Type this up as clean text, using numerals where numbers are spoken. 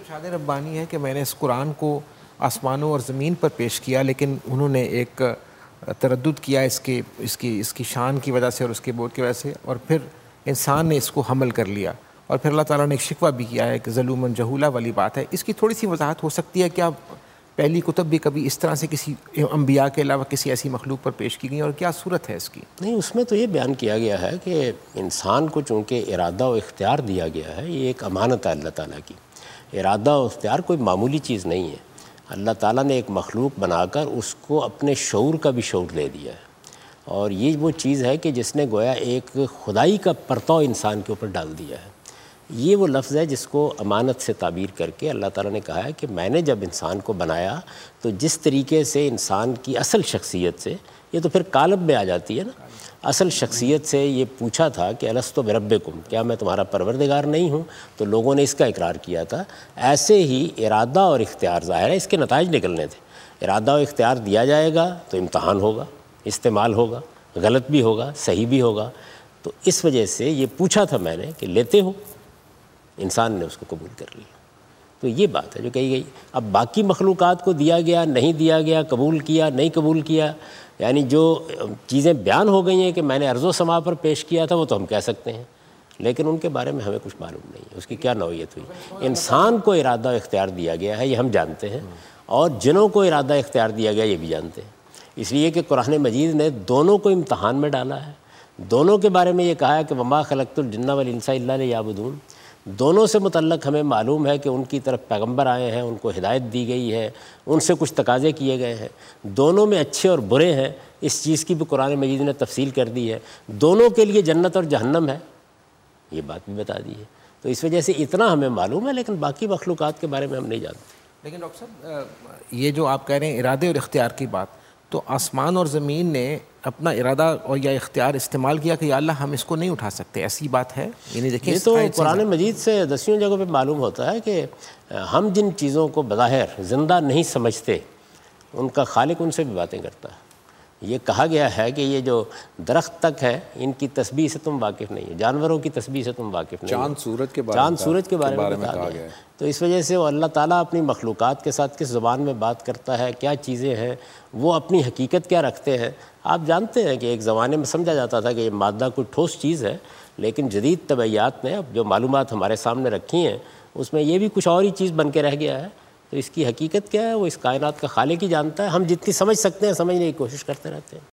ارشاد ربانی ہے کہ میں نے اس قرآن کو آسمانوں اور زمین پر پیش کیا، لیکن انہوں نے ایک تردد کیا اس کی شان کی وجہ سے اور اس کے بود کی وجہ سے، اور پھر انسان نے اس کو حمل کر لیا، اور پھر اللہ تعالیٰ نے ایک شکوہ بھی کیا ہے کہ ظلوماً جہولا والی بات ہے۔ اس کی تھوڑی سی وضاحت ہو سکتی ہے؟ کیا پہلی کتب بھی کبھی اس طرح سے کسی انبیاء کے علاوہ کسی ایسی مخلوق پر پیش کی گئی، اور کیا صورت ہے اس کی؟ نہیں، اس میں تو یہ بیان کیا گیا ہے کہ انسان کو چونکہ ارادہ و اختیار دیا گیا ہے، یہ ایک امانت ہے اللہ تعالیٰ کی۔ ارادہ و اختیار کوئی معمولی چیز نہیں ہے۔ اللہ تعالیٰ نے ایک مخلوق بنا کر اس کو اپنے شعور کا بھی شعور دے دیا ہے، اور یہ وہ چیز ہے کہ جس نے گویا ایک خدائی کا پرتو انسان کے اوپر ڈال دیا ہے۔ یہ وہ لفظ ہے جس کو امانت سے تعبیر کر کے اللہ تعالیٰ نے کہا ہے کہ میں نے جب انسان کو بنایا تو جس طریقے سے انسان کی اصل شخصیت سے، یہ تو پھر قالب میں آ جاتی ہے نا، اصل شخصیت سے یہ پوچھا تھا کہ الستو بربکم، کیا میں تمہارا پروردگار نہیں ہوں؟ تو لوگوں نے اس کا اقرار کیا تھا۔ ایسے ہی ارادہ اور اختیار، ظاہر ہے اس کے نتائج نکلنے تھے۔ ارادہ و اختیار دیا جائے گا تو امتحان ہوگا، استعمال ہوگا، غلط بھی ہوگا، صحیح بھی ہوگا۔ تو اس وجہ سے یہ پوچھا تھا میں نے کہ لیتے ہو؟ انسان نے اس کو قبول کر لیا۔ تو یہ بات ہے جو کہی گئی۔ اب باقی مخلوقات کو دیا گیا، نہیں دیا گیا، قبول کیا، نہیں قبول کیا، یعنی جو چیزیں بیان ہو گئی ہیں کہ میں نے ارض و سما پر پیش کیا تھا، وہ تو ہم کہہ سکتے ہیں، لیکن ان کے بارے میں ہمیں کچھ معلوم نہیں ہے، اس کی کیا نوعیت ہوئی۔ انسان کو ارادہ و اختیار دیا گیا ہے، یہ ہم جانتے ہیں، اور جنوں کو ارادہ اختیار دیا گیا یہ بھی جانتے ہیں، اس لیے کہ قرآن مجید نے دونوں کو امتحان میں ڈالا ہے۔ دونوں کے بارے میں یہ کہا ہے کہ وما خلقت الجن والانس الا لیعبدون۔ دونوں سے متعلق ہمیں معلوم ہے کہ ان کی طرف پیغمبر آئے ہیں، ان کو ہدایت دی گئی ہے، ان سے کچھ تقاضے کیے گئے ہیں، دونوں میں اچھے اور برے ہیں، اس چیز کی بھی قرآن مجید نے تفصیل کر دی ہے، دونوں کے لیے جنت اور جہنم ہے، یہ بات بھی بتا دی ہے۔ تو اس وجہ سے اتنا ہمیں معلوم ہے، لیکن باقی مخلوقات کے بارے میں ہم نہیں جانتے۔ لیکن ڈاکٹر صاحب، یہ جو آپ کہہ رہے ہیں ارادے اور اختیار کی بات، تو آسمان اور زمین نے اپنا ارادہ اور یا اختیار استعمال کیا کہ یا اللہ ہم اس کو نہیں اٹھا سکتے، ایسی بات ہے؟ یعنی دیکھیں یہ تو قرآن مجید سے دسیوں جگہوں پہ معلوم ہوتا ہے کہ ہم جن چیزوں کو بظاہر زندہ نہیں سمجھتے، ان کا خالق ان سے بھی باتیں کرتا ہے۔ یہ کہا گیا ہے کہ یہ جو درخت تک ہے، ان کی تسبیح سے تم واقف نہیں ہو، جانوروں کی تسبیح سے تم واقف نہیں ہو، چاند سورج کے بارے میں کہا گیا ہے۔ تو اس وجہ سے وہ اللہ تعالیٰ اپنی مخلوقات کے ساتھ کس زبان میں بات کرتا ہے، کیا چیزیں ہیں، وہ اپنی حقیقت کیا رکھتے ہیں۔ آپ جانتے ہیں کہ ایک زمانے میں سمجھا جاتا تھا کہ یہ مادہ کوئی ٹھوس چیز ہے، لیکن جدید طبعیات نے اب جو معلومات ہمارے سامنے رکھی ہیں، اس میں یہ بھی کچھ اور ہی چیز بن کے رہ گیا ہے۔ تو اس کی حقیقت کیا ہے، وہ اس کائنات کا خالق ہی جانتا ہے، ہم جتنی سمجھ سکتے ہیں سمجھنے کی کوشش کرتے رہتے ہیں۔